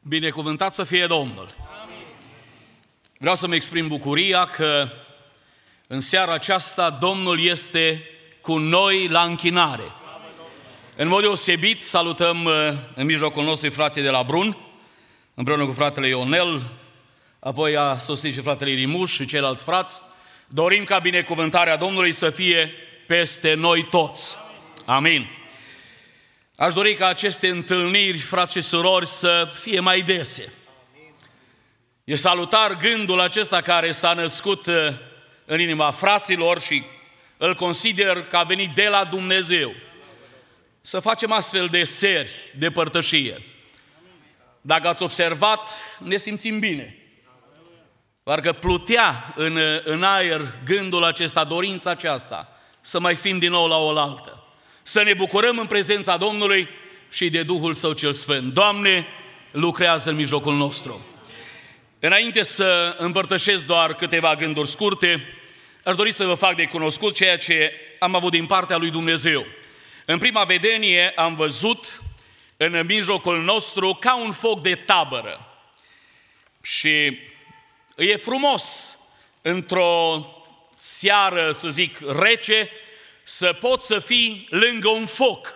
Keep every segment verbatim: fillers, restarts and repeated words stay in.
Binecuvântat să fie Domnul! Amin. Vreau să-mi exprim bucuria că în seara aceasta Domnul este cu noi la închinare. Amin. În mod deosebit salutăm în mijlocul nostru frații de la Brun, împreună cu fratele Ionel, apoi a sosit și fratele Irimuș și ceilalți frați. Dorim ca binecuvântarea Domnului să fie peste noi toți. Amin. Aș dori ca aceste întâlniri, frați și surori, să fie mai dese. E salutar gândul acesta care s-a născut în inima fraților și îl consider că a venit de la Dumnezeu. Să facem astfel de seri de părtășie. Dacă ați observat, ne simțim bine. Parcă plutea în, în aer gândul acesta, dorința aceasta, să mai fim din nou la oaltă. Să ne bucurăm în prezența Domnului și de Duhul Său cel Sfânt. Doamne, lucrează în mijlocul nostru. Înainte să împărtășesc doar câteva gânduri scurte, aș dori să vă fac de cunoscut ceea ce am avut din partea lui Dumnezeu. În prima vedenie am văzut în mijlocul nostru ca un foc de tabără. Și e frumos într-o seară, să zic, rece, să poți să fii lângă un foc.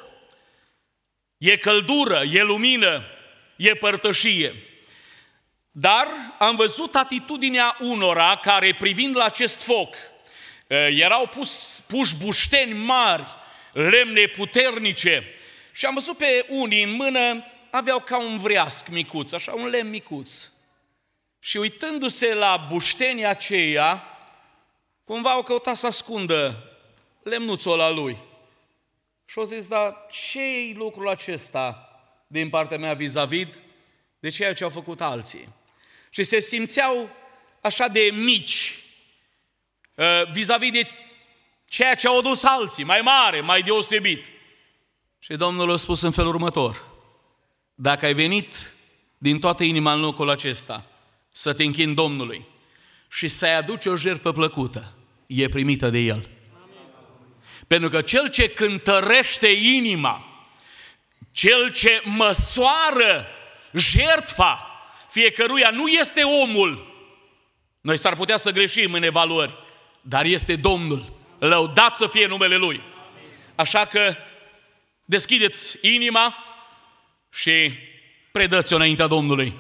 E căldură, e lumină, e părtășie. Dar am văzut atitudinea unora care, privind la acest foc, erau pus, puși bușteni mari, lemne puternice, și am văzut pe unii în mână, aveau ca un vreasc micuț, așa un lemn micuț. Și uitându-se la buștenii aceia, cumva au căutat să ascundă lemnuțul ăla lui. Și au zis, dar ce-i lucrul acesta din partea mea vis-a-vis de ceea ce au făcut alții? Și se simțeau așa de mici vis-a-vis de ceea ce au adus alții, mai mare, mai deosebit. Și Domnul a spus în felul următor: dacă ai venit din toată inima în locul acesta să te închini Domnului și să-i aduci o jertfă plăcută, e primită de El. Pentru că cel ce cântărește inima, cel ce măsoară jertfa fiecăruia, nu este omul. Noi s-ar putea să greșim în evaluări, dar este Domnul. Lăudat să fie numele Lui. Așa că deschideți inima și predă-ți-o înaintea Domnului.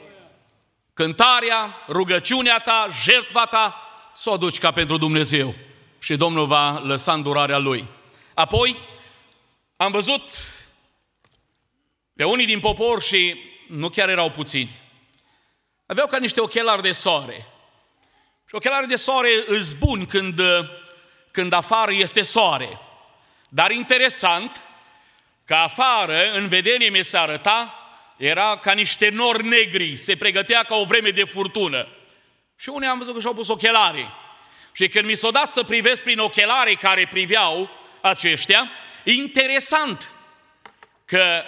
Cântarea, rugăciunea ta, jertfa ta, să o aduci ca pentru Dumnezeu. Și Domnul va lăsa îndurarea Lui. Apoi am văzut pe unii din popor, și nu chiar erau puțini, aveau ca niște ochelari de soare. Și ochelarii de soare îs buni când, când afară este soare. Dar interesant că afară, în vedenie mi se arăta, era ca niște nori negri, se pregătea ca o vreme de furtună. Și unii am văzut că și-au pus ochelarii. Și când mi s-a dat să privesc prin ochelarii care priveau aceștia, interesant că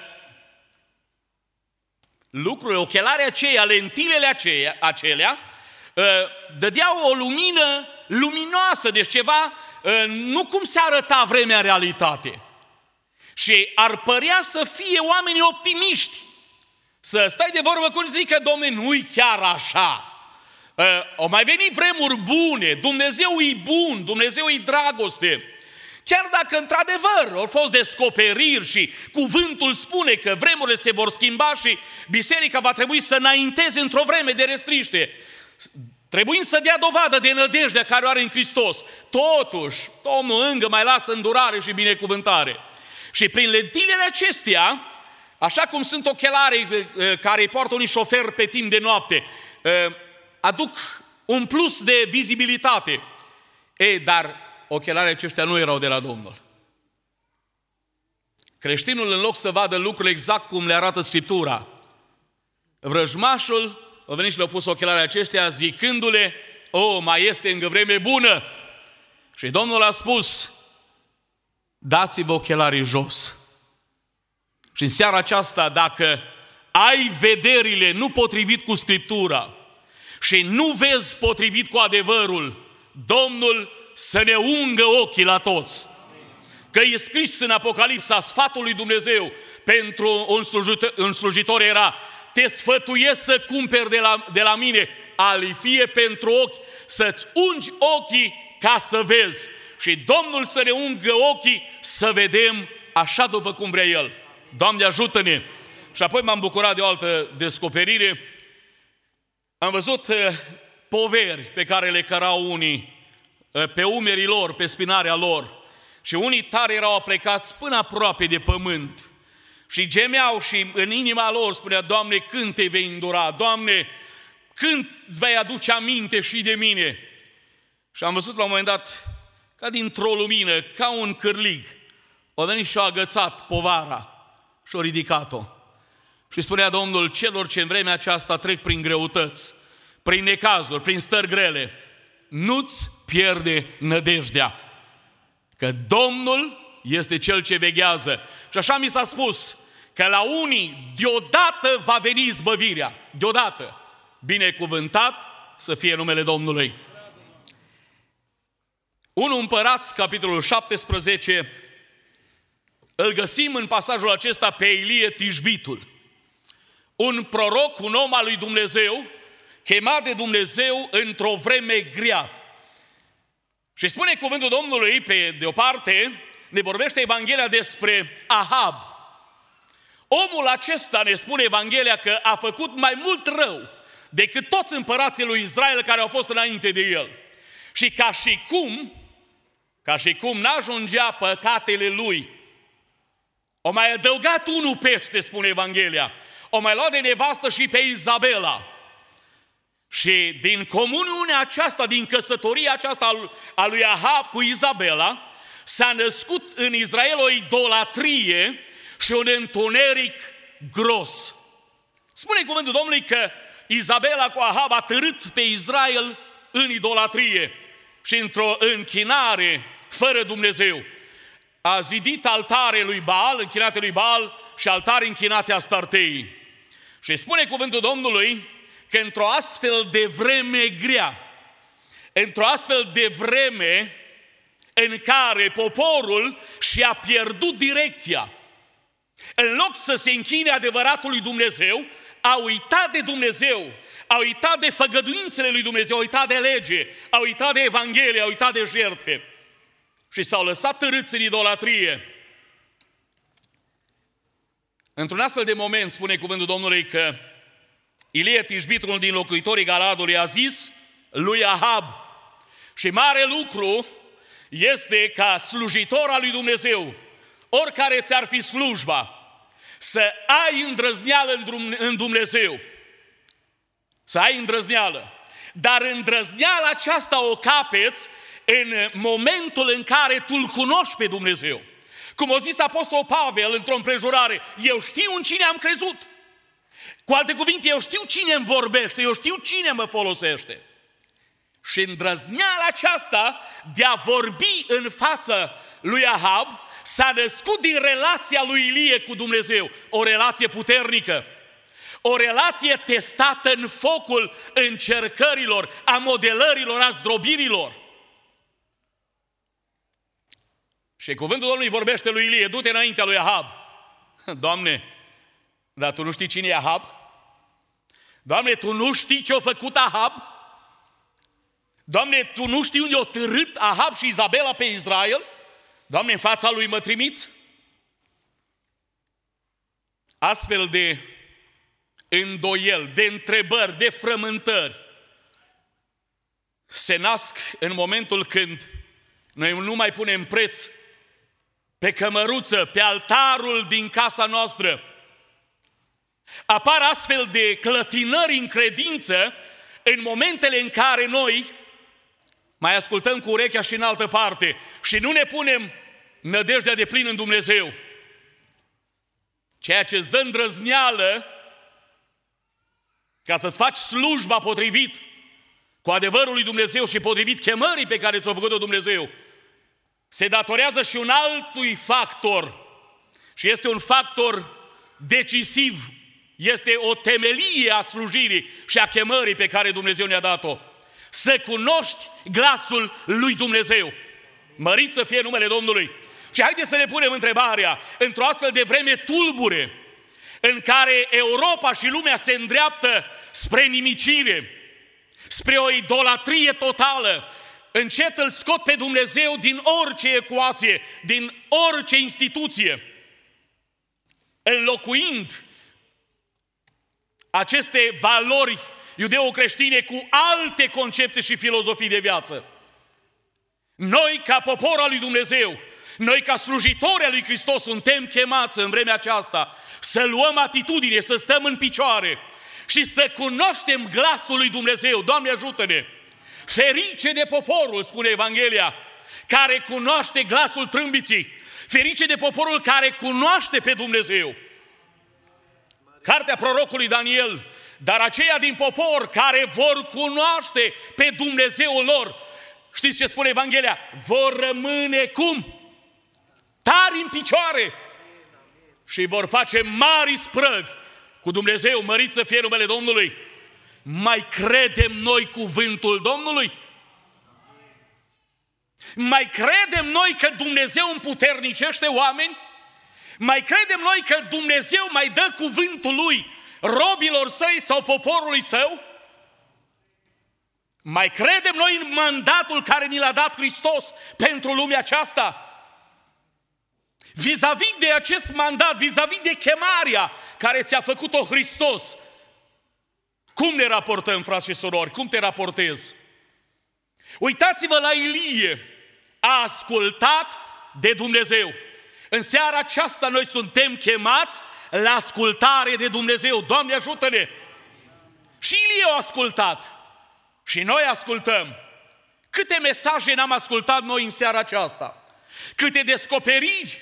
lucrurile, ochelarii aceia, lentilele aceia, acelea, dădeau o lumină luminoasă, deci ceva, nu cum se arăta vremea în realitate. Și ar părea să fie oamenii optimiști. Să stai de vorbă cu și zică, Dom'le, nu-i chiar așa. Au mai venit vremuri bune, Dumnezeu e bun, Dumnezeu e dragoste. Chiar dacă într-adevăr au fost descoperiri și cuvântul spune că vremurile se vor schimba și biserica va trebui să înainteze într-o vreme de restriște, trebuind să dea dovadă de nădejdea care o are în Hristos, totuși Domnul încă mai lasă îndurare și binecuvântare. Și prin lentilele acestea, așa cum sunt ochelarii care îi poartă unii șoferi pe timp de noapte, aduc un plus de vizibilitate. Ei, dar ochelarii aceștia nu erau de la Domnul. Creștinul, în loc să vadă lucrurile exact cum le arată Scriptura, vrăjmașul a venit și le-a pus ochelarii aceștia zicându-le, o, mai este încă vreme bună. Și Domnul a spus, dați-vă ochelarii jos. Și în seara aceasta, dacă ai vederile nu potrivit cu Scriptura și nu vezi potrivit cu adevărul, Domnul să ne ungă ochii la toți. Că e scris în Apocalipsa, sfatul lui Dumnezeu pentru un slujitor, un slujitor era, te sfătuiesc să cumperi de la, de la mine alifie pentru ochi, să-ți ungi ochii ca să vezi. Și Domnul să ne ungă ochii să vedem așa după cum vrea El. Doamne, ajută-ne! Și apoi m-am bucurat de o altă descoperire. Am văzut poveri pe care le cărau unii pe umerii lor, pe spinarea lor. Și unii tare erau aplecați până aproape de pământ. Și gemeau și în inima lor spunea: Doamne, când te vei îndura? Doamne, când îți vei aduce aminte și de mine? Și am văzut la un moment dat, ca dintr-o lumină, ca un cârlig, o venit și-a agățat povara și-a ridicat-o. Și spunea Domnul celor ce în vremea aceasta trec prin greutăți, prin necazuri, prin stări grele: nu-ți pierde nădejdea, că Domnul este Cel ce veghează. Și așa mi s-a spus că la unii deodată va veni izbăvirea, deodată. Binecuvântat să fie numele Domnului. unu Împărați, capitolul șaptesprezece, îl găsim în pasajul acesta pe Ilie Tishbitul, un proroc, un om al lui Dumnezeu, chemat de Dumnezeu într-o vreme grea. Și spune cuvântul Domnului, pe de o parte, ne vorbește Evanghelia despre Ahab. Omul acesta, ne spune Evanghelia, că a făcut mai mult rău decât toți împărații lui Israel care au fost înainte de el. Și ca și cum, ca și cum n-ajungea păcatele lui, o mai adăugat unul peste, spune Evanghelia, o mai luat de nevastă și pe Izabela. Și din comuniunea aceasta, din căsătoria aceasta a lui Ahab cu Izabela, s-a născut în Israel o idolatrie și un întuneric gros. Spune cuvântul Domnului că Izabela cu Ahab a târât pe Israel în idolatrie și într-o închinare fără Dumnezeu. A zidit altare lui Baal, închinate lui Baal, și altare închinate Astartei. Și spune cuvântul Domnului că într-o astfel de vreme grea, într-o astfel de vreme în care poporul și-a pierdut direcția, în loc să se închine adevăratului Dumnezeu, a uitat de Dumnezeu, a uitat de făgăduințele lui Dumnezeu, a uitat de lege, a uitat de Evanghelie, a uitat de jertfe și s-au lăsat târâți în idolatrie. Într-un astfel de moment, spune cuvântul Domnului că Ilie Tishbit, unul din locuitorii Galadului, a zis lui Ahab: și mare lucru este ca slujitor al lui Dumnezeu, oricare ți-ar fi slujba, să ai îndrăzneală în Dumnezeu. Să ai îndrăzneală. Dar îndrăzneala aceasta o capeți în momentul în care tu îl cunoști pe Dumnezeu. Cum a zis Apostol Pavel într-o împrejurare: eu știu în cine am crezut. Cu alte cuvinte, eu știu cine îmi vorbește, eu știu cine mă folosește. Și îndrăzneala aceasta de a vorbi în fața lui Ahab s-a născut din relația lui Ilie cu Dumnezeu. O relație puternică, o relație testată în focul încercărilor, a modelărilor, a zdrobirilor. Și cuvântul Domnului vorbește lui Ilie: du-te înaintea lui Ahab. Doamne, dar tu nu știi cine e Ahab? Doamne, tu nu știi ce a făcut Ahab? Doamne, tu nu știi unde o târât Ahab și Izabela pe Israel? Doamne, în fața lui mă trimiți? Astfel de îndoieli, de întrebări, de frământări se nasc în momentul când noi nu mai punem preț pe cămăruță, pe altarul din casa noastră. Apar astfel de clătinări în credință în momentele în care noi mai ascultăm cu urechea și în altă parte și nu ne punem nădejdea de plin în Dumnezeu. Ceea ce îți dă îndrăzneală ca să-ți faci slujba potrivit cu adevărul lui Dumnezeu și potrivit chemării pe care ți-o făcut-o Dumnezeu, se datorează și un altui factor. Și este un factor decisiv. Este o temelie a slujirii și a chemării pe care Dumnezeu ne-a dat-o. Să cunoști glasul lui Dumnezeu. Mărit să fie numele Domnului. Și haideți să ne punem întrebarea: într-o astfel de vreme tulbure, în care Europa și lumea se îndreaptă spre nimicire, spre o idolatrie totală, încet îl scot pe Dumnezeu din orice ecuație, din orice instituție, înlocuind aceste valori iudeo-creștine cu alte concepte și filozofii de viață. Noi, ca popor al lui Dumnezeu, noi, ca slujitori al lui Hristos, suntem chemați în vremea aceasta să luăm atitudine, să stăm în picioare și să cunoaștem glasul lui Dumnezeu. Doamne, ajută-ne! Ferice de poporul, spune Evanghelia, care cunoaște glasul trâmbiții. Ferice de poporul care cunoaște pe Dumnezeu. Cartea prorocului Daniel, dar aceia din popor care vor cunoaște pe Dumnezeul lor, știți ce spune Evanghelia? Vor rămâne cum? Tari în picioare și vor face mari sprăvi cu Dumnezeu, mărit să fie numele Domnului. Mai credem noi cuvântul Domnului? Mai credem noi că Dumnezeu împuternicește oameni? Mai credem noi că Dumnezeu mai dă cuvântul Lui robilor săi sau poporului său? Mai credem noi în mandatul care ni l-a dat Hristos pentru lumea aceasta? Vis-a-vis de acest mandat, vis-a-vis de chemarea care ți-a făcut-o Hristos, cum ne raportăm, frați și surori? Cum te raportezi? Uitați-vă la Ilie, a ascultat de Dumnezeu. În seara aceasta noi suntem chemați la ascultare de Dumnezeu. Doamne, ajută-ne! Și Ilie a ascultat. Și noi ascultăm. Câte mesaje n-am ascultat noi în seara aceasta? Câte descoperiri?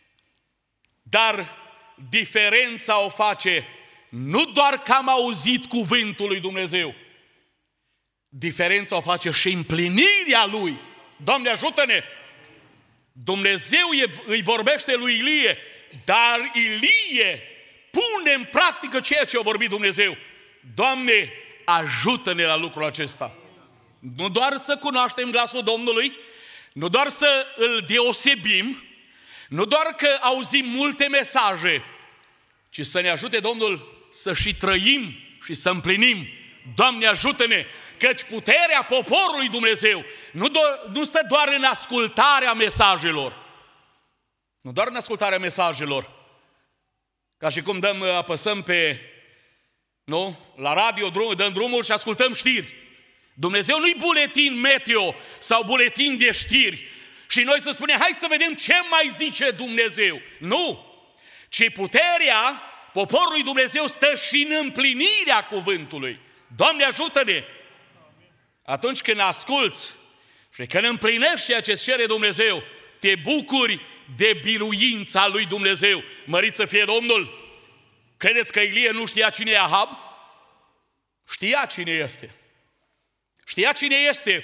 Dar diferența o face nu doar că am auzit cuvântul lui Dumnezeu. Diferența o face și împlinirea Lui. Doamne, ajută-ne! Dumnezeu îi vorbește lui Ilie, dar Ilie pune în practică ceea ce a vorbit Dumnezeu. Doamne, ajută-ne la lucrul acesta. Nu doar să cunoaștem glasul Domnului, nu doar să îl deosebim, nu doar că auzim multe mesaje, ci să ne ajute Domnul să și trăim și să împlinim. Doamne, ajută-ne, căci puterea poporului Dumnezeu nu, do- nu stă doar în ascultarea mesajelor. Nu doar în ascultarea mesajelor. Ca și cum dăm, apăsăm pe, nu, la radio, drum, dăm drumul și ascultăm știri. Dumnezeu nu-i buletin meteo sau buletin de știri și noi să spunem, hai să vedem ce mai zice Dumnezeu. Nu! Ci puterea poporului Dumnezeu stă și în împlinirea cuvântului. Doamne, ajută-ne! Atunci când asculți și când împlinești ceea ce cere Dumnezeu, te bucuri de biruința lui Dumnezeu. Mărit să fie Domnul! Credeți că Ilie nu știa cine e Ahab? Știa cine este. Știa cine este.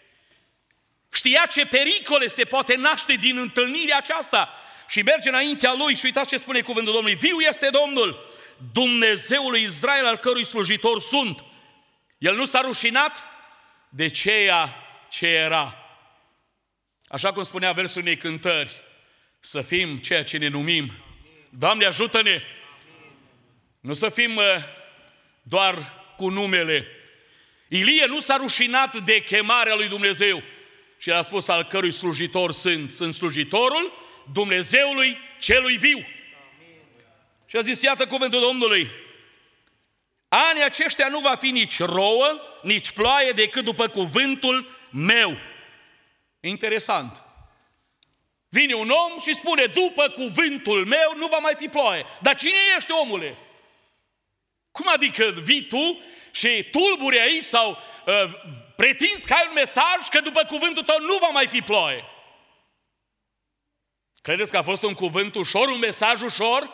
Știa ce pericole se poate naște din întâlnirea aceasta. Și merge înaintea lui și uitați ce spune cuvântul Domnului. Viu este Domnul, Dumnezeul lui Israel, al cărui slujitor sunt. El nu s-a rușinat de ceea ce era. Așa cum spunea versul unei cântări, să fim ceea ce ne numim. Doamne, ajută-ne! Nu să fim uh, doar cu numele. Ilie nu s-a rușinat de chemarea lui Dumnezeu și a spus al cărui slujitor sunt. Sunt slujitorul Dumnezeului celui viu. Amin. Și a zis, iată cuvântul Domnului, anii aceștia nu va fi nici rouă, nici ploaie, decât după cuvântul meu. Interesant. Vine un om și spune, după cuvântul meu nu va mai fi ploaie. Dar cine ești, omule? Cum adică vii tu și tulburi aici sau uh, pretinzi că ai un mesaj că după cuvântul tău nu va mai fi ploaie? Credeți că a fost un cuvânt ușor, un mesaj ușor?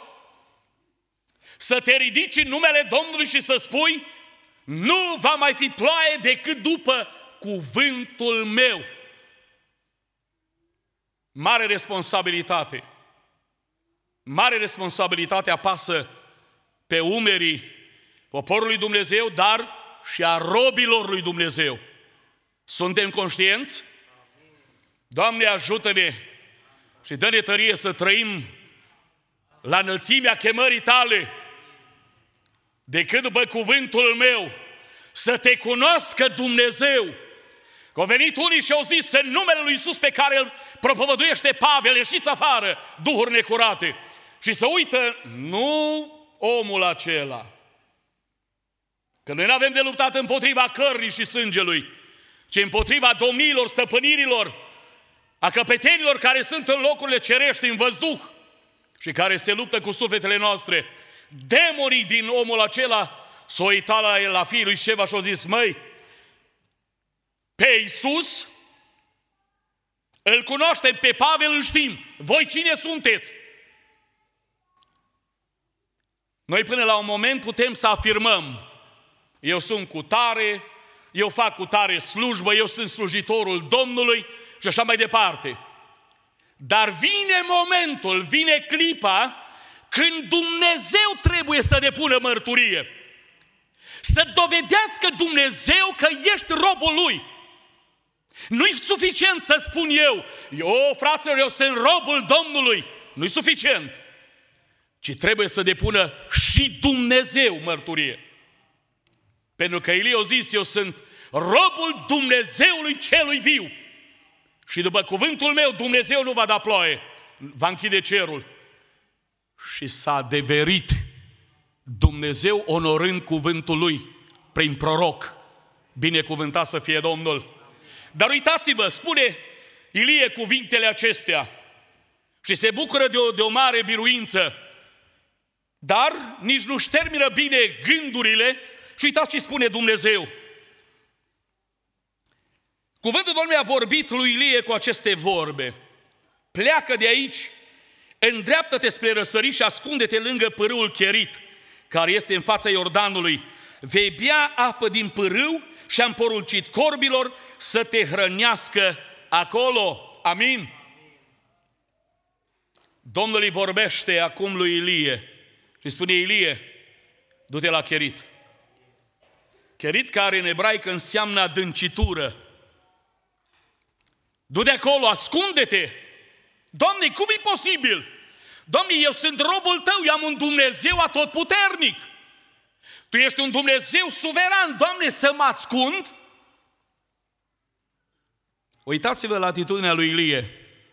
Să te ridici în numele Domnului și să spui, nu va mai fi ploaie decât după cuvântul meu. Mare responsabilitate. Mare responsabilitate apasă pe umerii poporului Dumnezeu, dar și a robilor lui Dumnezeu. Suntem conștienți? Doamne, ajută-ne și dă-ne tărie să trăim la înălțimea chemării Tale, decât după cuvântul meu să te cunoască Dumnezeu. Că au venit unii și au zis în numele lui Iisus pe care îl propovăduiește Pavel, ieșiți afară, duhuri necurate. Și să uită, nu omul acela. Că noi nu avem de luptat împotriva cărnii și sângelui, ci împotriva domniilor, stăpânirilor, a căpetenilor care sunt în locurile cerești, în văzduh, și care se luptă cu sufletele noastre. Demonii din omul acela s-au uitat la el, la fiul lui Șeva, și au zis, măi, pe Iisus îl cunoaștem, pe Pavel îl știm, voi cine sunteți? Noi până la un moment putem să afirmăm, eu sunt cu tare, eu fac cu tare slujbă, eu sunt slujitorul Domnului și așa mai departe. Dar vine momentul, vine clipa când Dumnezeu trebuie să depună mărturie. Să dovedească Dumnezeu că ești robul Lui. Nu-i suficient să spun eu, eu, fraților, eu sunt robul Domnului. Nu-i suficient. Ci trebuie să depună și Dumnezeu mărturie. Pentru că Ilie a zis, eu sunt robul Dumnezeului celui viu. Și după cuvântul meu, Dumnezeu nu va da ploaie, va închide cerul. Și s-a adeverit Dumnezeu onorând cuvântul Lui prin proroc. Binecuvântat să fie Domnul. Dar uitați-vă, spune Ilie cuvintele acestea și se bucură de o, de o mare biruință. Dar nici nu-și termină bine gândurile și uitați ce spune Dumnezeu. Cuvântul Domnului a vorbit lui Ilie cu aceste vorbe. Pleacă de aici, îndreaptă-te spre răsărit și ascunde-te lângă pârâul Cherit, care este în fața Iordanului. Vei bea apă din pârâu și am poruncit corbilor să te hrănească acolo. Amin? Domnul îi vorbește acum lui Ilie și spune, Ilie, du-te la Cherit. Cherit, care în ebraică înseamnă adâncitură. Du-te acolo, ascunde-te. Doamne, cum e posibil? Doamne, eu sunt robul Tău, eu am un Dumnezeu atotputernic. Tu ești un Dumnezeu suveran. Doamne, să mă ascund? Uitați-vă la atitudinea lui Ilie.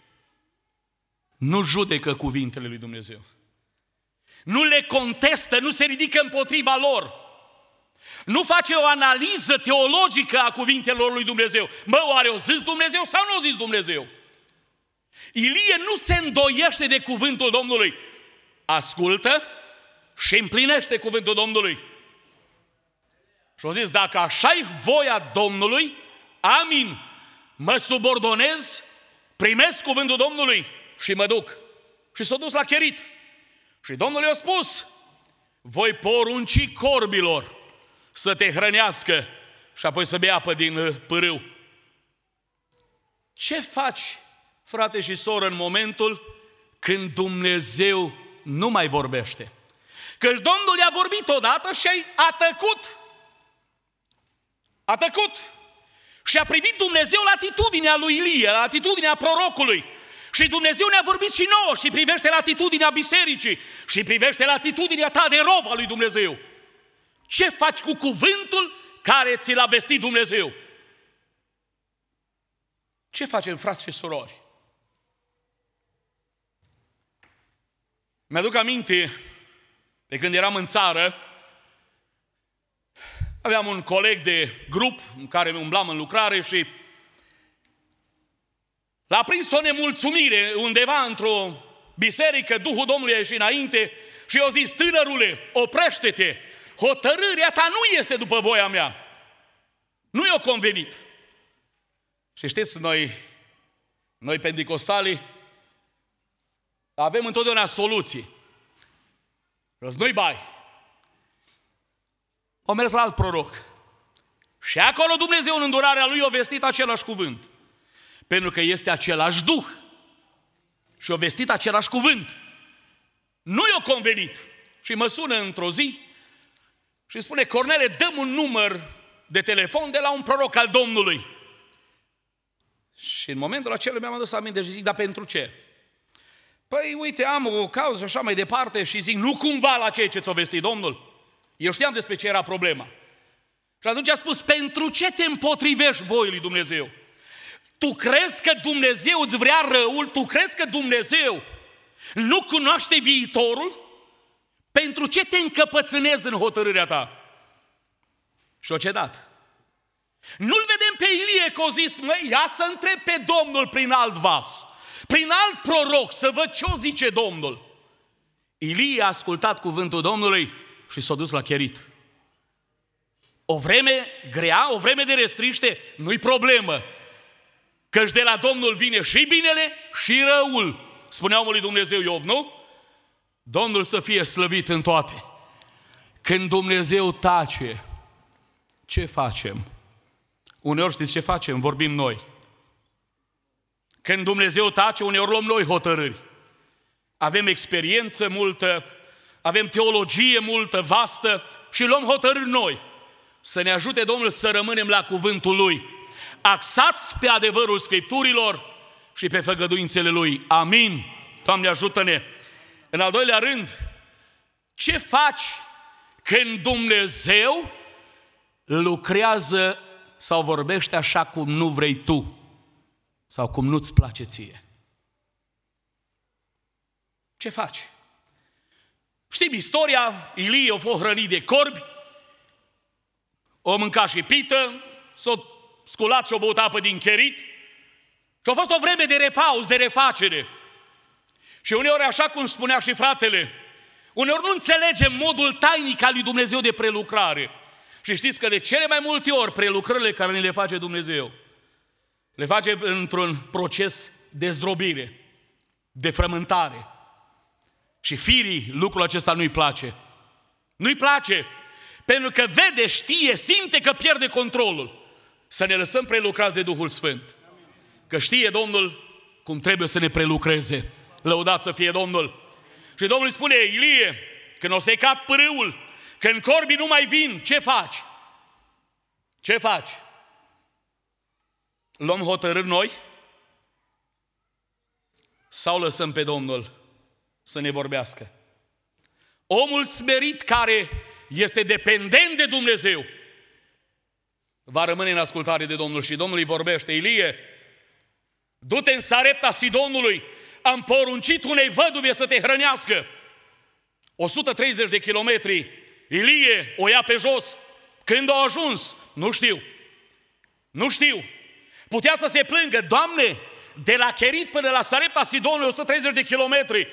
Nu judecă cuvintele lui Dumnezeu. Nu le contestă, nu se ridică împotriva lor. Nu face o analiză teologică a cuvintelor lui Dumnezeu. Mă, oare o zis Dumnezeu sau nu o zis Dumnezeu? Ilie nu se îndoiește de cuvântul Domnului. Ascultă și împlinește cuvântul Domnului. Și au zis, dacă așa-i voia Domnului, amin, mă subordonez, primesc cuvântul Domnului și mă duc. Și s-a dus la Cherit. Și Domnul i-a spus, voi porunci corbilor să te hrănească și apoi să bea apă din pârâu. Ce faci, frate și soră, în momentul când Dumnezeu nu mai vorbește? Căci Domnul i-a vorbit odată și a tăcut. A tăcut. Și a privit Dumnezeu la atitudinea lui Ilie, la atitudinea prorocului. Și Dumnezeu ne-a vorbit și nouă și privește la atitudinea bisericii și privește la atitudinea ta de rob al lui Dumnezeu. Ce faci cu cuvântul care ți l-a vestit Dumnezeu? Ce facem, frați și surori? Mi-aduc aminte, de când eram în țară, aveam un coleg de grup în care umblam în lucrare și l-a prins o nemulțumire undeva într-o biserică, Duhul Domnului a ieșit înainte și i-a zis, tânărule, oprește-te, hotărârea ta nu este după voia mea. Nu i-a convenit. Și știți, noi, noi pentecostalii, avem întotdeauna soluții. Răznoi bai. Au mers la alt proroc. Și acolo Dumnezeu în îndurarea lui a vestit același cuvânt. Pentru că este același Duh. Și a vestit același cuvânt. Nu i-a convenit. Și mă sună într-o zi și spune, Cornele, dăm un număr de telefon de la un proroc al Domnului. Și în momentul acela mi-am adus aminte și zic, dar pentru ce? Păi uite, am o cauză și așa mai departe și zic, nu cumva la ceea ce ți-o vestit Domnul? Eu știam despre ce era problema. Și atunci a spus, pentru ce te împotrivești voii lui Dumnezeu? Tu crezi că Dumnezeu îți vrea răul? Tu crezi că Dumnezeu nu cunoaște viitorul? Pentru ce te încăpățânezi în hotărârea ta? Și o cedat. Nu-l vedem pe Ilie că o zis, măi, ia să întreb pe Domnul prin alt vas, prin alt proroc, să văd ce o zice Domnul. Ilie a ascultat cuvântul Domnului și s-a dus la Cherit. O vreme grea, o vreme de restriște, nu-i problemă. Căci de la Domnul vine și binele și răul. Spunea omul lui Dumnezeu Iov, nu? Domnul să fie slăvit în toate. Când Dumnezeu tace, ce facem? Uneori știți ce facem? Vorbim noi. Când Dumnezeu tace, uneori luăm noi hotărâri. Avem experiență multă, avem teologie multă, vastă și luăm hotărâri noi. Să ne ajute Domnul să rămânem la cuvântul Lui, axați pe adevărul Scripturilor și pe făgăduințele Lui. Amin. Doamne, ajută-ne. În al doilea rând, ce faci când Dumnezeu lucrează sau vorbește așa cum nu vrei tu sau cum nu-ți place ție? Ce faci? Știm istoria, Ilie a fost hrănit de corbi, o mâncat și pită, s-a sculat și-o băut apă din Cherit și a fost o vreme de repaus, de refacere. Și uneori, așa cum spunea și fratele, uneori nu înțelegem modul tainic al lui Dumnezeu de prelucrare. Și știți că de cele mai multe ori prelucrările care ne le face Dumnezeu, le face într-un proces de zdrobire, de frământare. Și firii lucrul acesta nu-i place. Nu-i place, pentru că vede, știe, simte că pierde controlul. Să ne lăsăm prelucrați de Duhul Sfânt. Că știe Domnul cum trebuie să ne prelucreze. Lăudat să fie Domnul. Și Domnul îi spune, Ilie, când o secat pârâul, când corbii nu mai vin, ce faci? Ce faci? Luăm hotărâri noi? Sau lăsăm pe Domnul să ne vorbească? Omul smerit care este dependent de Dumnezeu va rămâne în ascultare de Domnul și Domnul îi vorbește. Ilie, du-te în Sarepta Sidonului, am poruncit unei văduve să te hrănească. o sută treizeci de kilometri, Ilie o ia pe jos. Când a ajuns? Nu știu. Nu știu. Putea să se plângă, Doamne, de la Cherit până la Sarepta Sidonului, o sută treizeci de kilometri.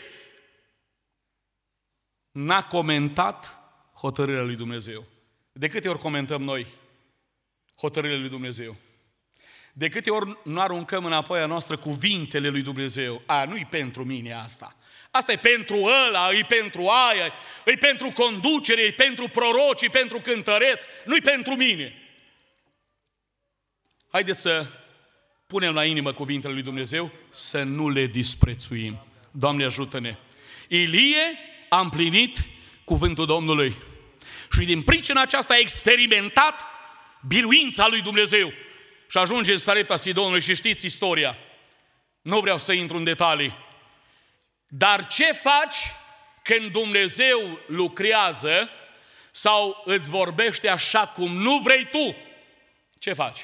N-a comentat hotărârea lui Dumnezeu. De câte ori comentăm noi hotărârile lui Dumnezeu? De câte ori nu aruncăm înapoi a noastră cuvintele lui Dumnezeu? A, nu-i pentru mine asta. Asta e pentru ăla, e pentru aia, e pentru conducere, e pentru proroci, e pentru cântăreți, nu-i pentru mine. Haideți să punem la inimă cuvintele lui Dumnezeu, să nu le disprețuim. Doamne, ajută-ne! Ilie a împlinit cuvântul Domnului și din pricina aceasta a experimentat biruința lui Dumnezeu. Și ajunge în Sarepta Sidonului și știți istoria. Nu vreau să intru în detalii. Dar ce faci când Dumnezeu lucrează sau îți vorbește așa cum nu vrei tu? Ce faci?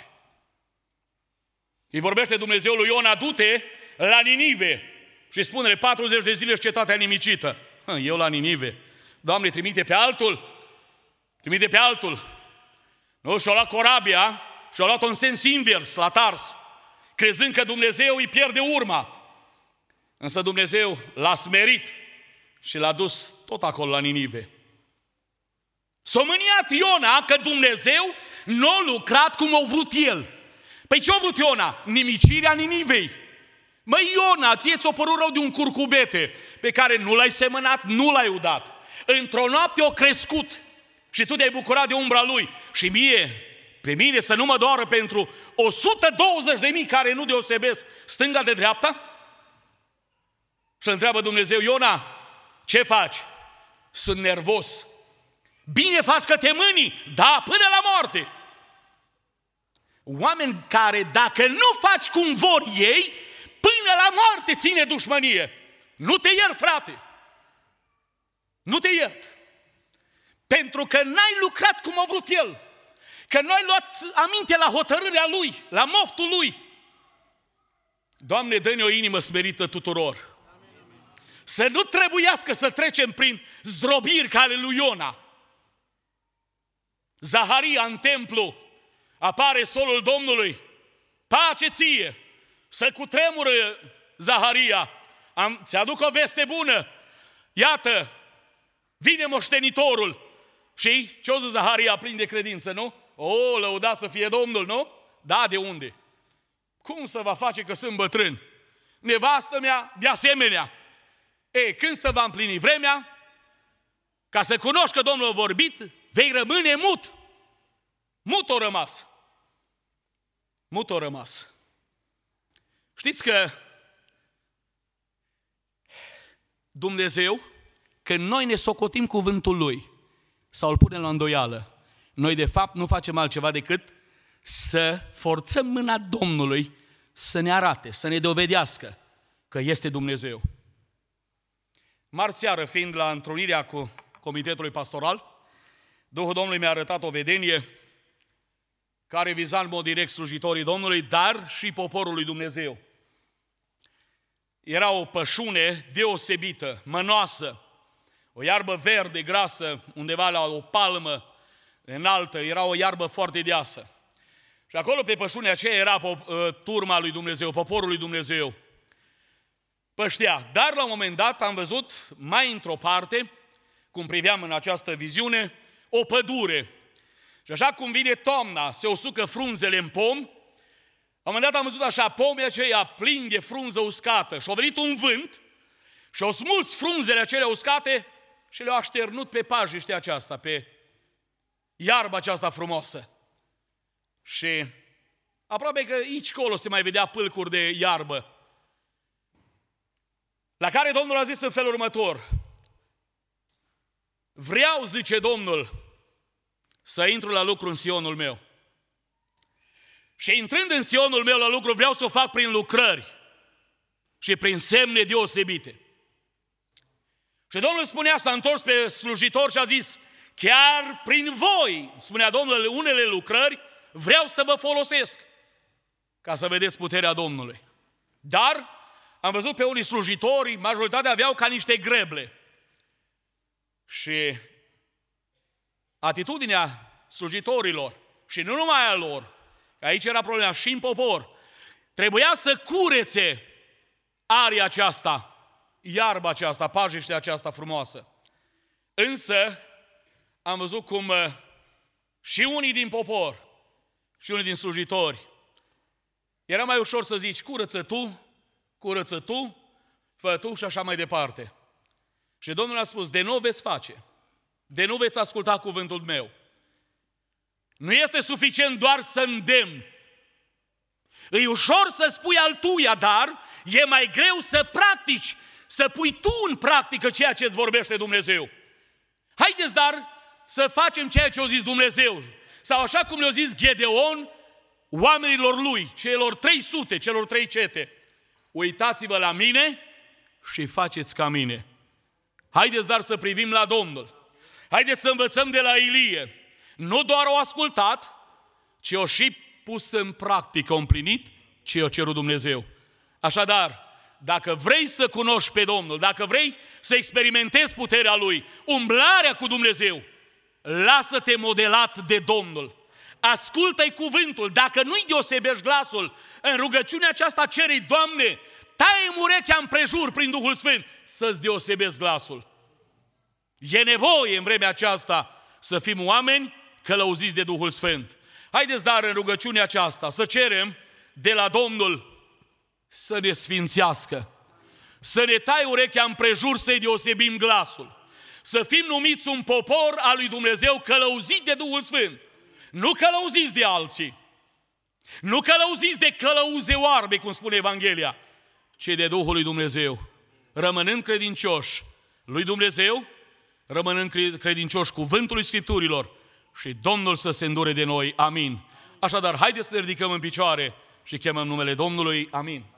Îi vorbește Dumnezeu lui Iona, du-te la Ninive și spune-le patruzeci de zile și cetatea nimicită. Eu la Ninive. Doamne, trimite pe altul. Trimite pe altul. Nu, și-a luat corabia și-a luat-o în sens invers, la Tars, crezând că Dumnezeu îi pierde urma. Însă Dumnezeu l-a smerit și l-a dus tot acolo la Ninive. S-a mâniat Iona că Dumnezeu nu a lucrat cum a vrut el. Păi ce a vrut Iona? Nimicirea Ninivei. Măi Iona, ție ți-o părut rău de un curcubete pe care nu l-ai semănat, nu l-ai udat. Într-o noapte o crescut și tu te-ai bucurat de umbra lui. Și mie, pe mine să nu mă doară pentru o sută douăzeci de mii care nu deosebesc stânga de dreapta? Și întreabă Dumnezeu, Iona, ce faci? Sunt nervos. Bine faci că te mâni, da, până la moarte. Oameni care dacă nu faci cum vor ei, până la moarte ține dușmănie. Nu te iert, frate. Nu te iert. Pentru că n-ai lucrat cum a vrut El. Că nu ai luat aminte la hotărârea Lui, la moftul Lui. Doamne, dă-ne o inimă smerită tuturor. Să nu trebuiască să trecem prin zdrobiri ca ale lui Iona. Zaharia în templu, apare solul Domnului. Pace ție! Să cutremură Zaharia. Am, ți-aduc o veste bună. Iată, vine moștenitorul. Și ce-o zis Zaharia, plin de credință, nu? O, lăudat să fie Domnul, nu? Da, de unde? Cum să va face că sunt bătrân? Nevastă mea, de asemenea. E, când să va împlini vremea, ca să cunoști că Domnul a vorbit, vei rămâne mut. Mut o rămas. Mut o rămas. Știți că Dumnezeu, când noi ne socotim cuvântul Lui sau îl punem la îndoială, noi de fapt nu facem altceva decât să forțăm mâna Domnului să ne arate, să ne dovedească că este Dumnezeu. Marți seară, fiind la întrunirea cu Comitetului Pastoral, Duhul Domnului mi-a arătat o vedenie care viza în mod direct slujitorii Domnului, dar și poporul lui Dumnezeu. Era o pășune deosebită, mănoasă, o iarbă verde, grasă, undeva la o palmă înaltă, era o iarbă foarte deasă. Și acolo pe pășunea aceea era turma lui Dumnezeu, poporul lui Dumnezeu. Păștea. Dar la un moment dat am văzut mai într-o parte, cum priveam în această viziune, o pădure. Și așa cum vine toamna, se usucă frunzele în pom, la un moment dat am văzut așa pomii aceia plini de frunză uscată și a venit un vânt și au smuls frunzele acelea uscate și le-au așternut pe pajiștea aceasta, pe iarba aceasta frumoasă. Și aproape că aici colo se mai vedea pâlcuri de iarbă. La care Domnul a zis în felul următor: vreau, zice Domnul, să intru la lucru în Sionul meu. Și intrând în Sionul meu la lucru, vreau să o fac prin lucrări și prin semne deosebite. Și Domnul spunea, s-a întors pe slujitor și a zis: chiar prin voi, spunea Domnul, unele lucrări vreau să vă folosesc ca să vedeți puterea Domnului. Dar am văzut pe unii slujitori, majoritatea aveau ca niște greble. Și atitudinea slujitorilor, și nu numai a lor, aici era problema și în popor, trebuia să curețe aria aceasta, iarba aceasta, pajiștea aceasta frumoasă. Însă am văzut cum și unii din popor și unii din slujitori, era mai ușor să zici: curăță tu, curăță tu, fă tu și așa mai departe. Și Domnul a spus: de nu veți face, de nu veți asculta cuvântul meu. Nu este suficient doar să îndemn. E ușor să spui altuia, dar e mai greu să practici, să pui tu în practică ceea ce îți vorbește Dumnezeu. Haideți, dar, să facem ceea ce a zis Dumnezeu. Sau așa cum le-a zis Gedeon oamenilor lui, celor trei sute, celor trei cete: uitați-vă la mine și faceți ca mine. Haideți, dar, să privim la Domnul. Haideți să învățăm de la Ilie. Nu doar o ascultat, ci o și pus în practică, o împlinit ce i-a cerut Dumnezeu. Așadar, dacă vrei să cunoști pe Domnul, dacă vrei să experimentezi puterea Lui, umblarea cu Dumnezeu, lasă-te modelat de Domnul. Ascultă-i cuvântul. Dacă nu-i deosebești glasul, în rugăciunea aceasta cere-i: Doamne, taie-mi urechea împrejur prin Duhul Sfânt să-ți deosebesc glasul. E nevoie în vremea aceasta să fim oameni călăuziți de Duhul Sfânt. Haideți, dar, în rugăciunea aceasta să cerem de la Domnul să ne sfințească, să ne taie urechea împrejur, să-i deosebim glasul, să fim numiți un popor al lui Dumnezeu călăuzit de Duhul Sfânt. Nu călăuziți de alții, nu călăuziți de călăuze oarbe, cum spune Evanghelia, ci de Duhul lui Dumnezeu, rămânând credincioși lui Dumnezeu, rămânând credincioși cuvântului Scripturilor, și Domnul să se îndure de noi. Amin. Așadar, haideți să ne ridicăm în picioare și chemăm numele Domnului. Amin.